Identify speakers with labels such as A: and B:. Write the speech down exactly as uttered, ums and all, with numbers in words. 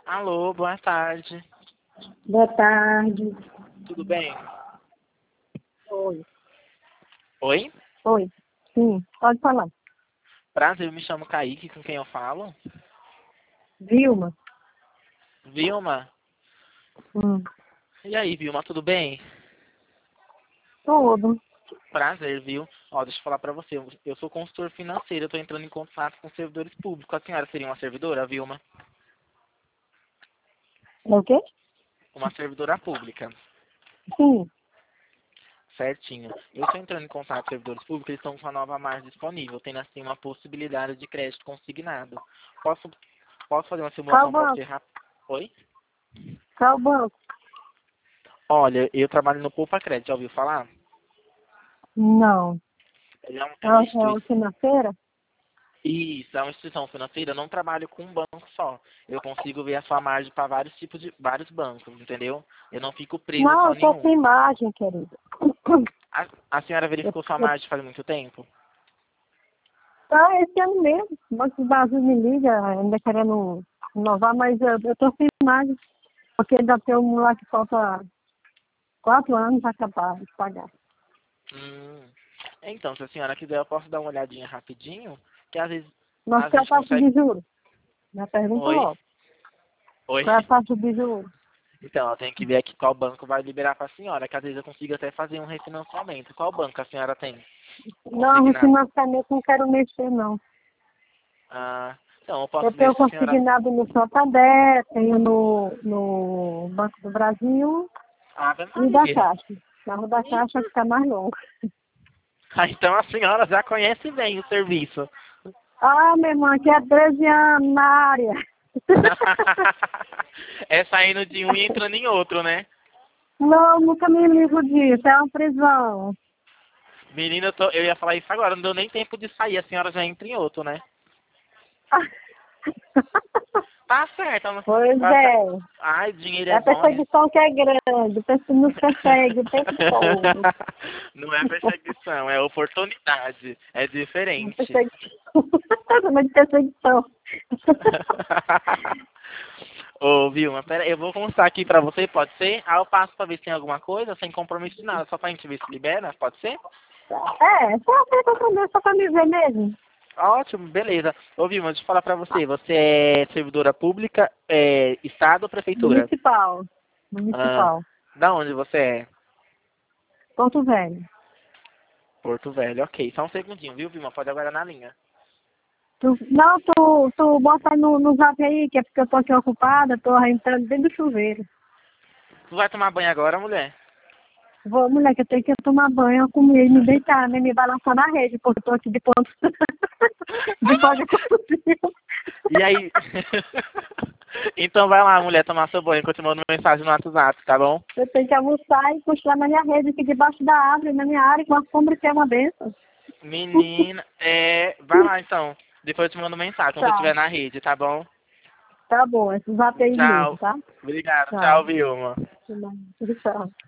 A: Alô, boa tarde.
B: Boa tarde.
A: Tudo bem?
B: Oi.
A: Oi?
B: Oi. Sim, pode falar.
A: Prazer, eu me chamo Kaique, com quem eu falo?
B: Vilma?
A: Vilma?
B: Hum.
A: E aí, Vilma, tudo bem?
B: Tudo.
A: Prazer, viu? Ó, deixa eu falar pra você. Eu sou consultor financeiro, eu tô entrando em contato com servidores públicos. A senhora seria uma servidora, Vilma?
B: É o quê?
A: Uma servidora pública.
B: Sim.
A: Certinho. Eu estou entrando em contato com servidores públicos, eles estão com a nova margem disponível, tendo assim uma possibilidade de crédito consignado. Posso, posso fazer uma
B: Qual
A: simulação para você
B: banco?
A: rápido? Oi?
B: Qual banco?
A: Olha, eu trabalho no Poupa Crédito, já ouviu falar?
B: Não.
A: Ele é, um-
B: É
A: é uma
B: uma é uma
A: instituição.
B: financeira?
A: Isso, é uma instituição financeira. Eu não trabalho com um banco só. Eu consigo ver a sua margem para vários tipos de vários bancos, entendeu? Eu não fico preso
B: Não,
A: só
B: eu tô
A: nenhum.
B: sem imagem, querida.
A: A, a senhora
B: Eu,
A: verificou sua
B: eu,
A: margem faz muito tempo?
B: ah, esse ano mesmo. O Banco do Brasil me liga, ainda querendo inovar, mas eu, eu tô sem imagem. Porque ainda tem um lá que falta quatro anos para acabar de pagar.
A: Hum. Então, se a senhora quiser, eu posso dar uma olhadinha rapidinho, que às vezes
B: Mas
A: a
B: qual é a
A: gente
B: taxa
A: consegue.
B: de juros? Já pergunta
A: Oi?
B: logo.
A: Oi?
B: Qual é a taxa de juros?
A: Então, eu tenho que ver aqui qual banco vai liberar para a senhora, que às vezes eu consigo até fazer um refinanciamento. Qual banco a senhora tem
B: Não,
A: consignado?
B: financiamento não quero mexer, não.
A: Ah, então, eu
B: Eu
A: posso ver
B: tenho
A: se a senhora.
B: consignado no Santander, tenho no, no Banco do Brasil
A: Ave
B: e da
A: Maria.
B: Caixa. Na rua da Caixa fica mais longo.
A: Ah, então a senhora já conhece bem o serviço.
B: Ah, minha irmã, aqui é treze anos na área.
A: É saindo de um e entrando em outro, né?
B: Não, nunca me livro disso, é uma prisão.
A: Menina, eu, tô- eu ia falar isso agora, não deu nem tempo de sair, a senhora já entra em outro, né? Tá certo, ela-
B: Pois
A: tá certo.
B: é,
A: Ai, dinheiro
B: é
A: é
B: a
A: bom, né?
B: perseguição que é grande, perse- nos persegue o tempo todo.
A: Não é perseguição, é oportunidade. É
B: Uma
A: diferente.
B: perseguição. Uma de perseguição.
A: Ô, Vilma, pera aí, eu vou constar aqui pra você, pode ser? Aí eu passo pra ver se tem alguma coisa, sem compromisso de nada, só pra gente ver se libera, pode ser?
B: É, só aceita também, só pra me ver mesmo.
A: Ótimo, beleza. Ô, Vilma, deixa eu falar pra você, você é servidora pública, é, estado ou prefeitura?
B: Municipal.
A: Ah,
B: Municipal.
A: da onde você é?
B: Porto Velho.
A: Porto Velho, ok. Só um segundinho, viu, Vilma? Pode aguardar na linha.
B: Tu, não, tu, tu bota no, no zap aí, que é porque eu tô aqui ocupada, tô entrando dentro do chuveiro.
A: Tu vai tomar banho agora, mulher?
B: Vou, moleque, eu tenho que tomar banho, comer e me deitar, né? Me balançar na rede, porque eu tô aqui de ponto. de pó de cozinha.
A: E aí? Então vai lá, mulher, tomar seu banho. Continua no mensagem no WhatsApp, tá bom?
B: Eu tenho que almoçar e cochilar na minha rede aqui debaixo da árvore, na minha área, com a sombra que é uma benção.
A: Menina, é... Vai lá, então. Depois eu te mando mensagem quando eu
B: Tá,
A: estiver na rede, tá bom?
B: tá bom, esse zap aí mesmo,
A: Tchau.
B: tá?
A: Obrigado. Tchau,
B: Tchau.
A: Vilma.
B: Tchau.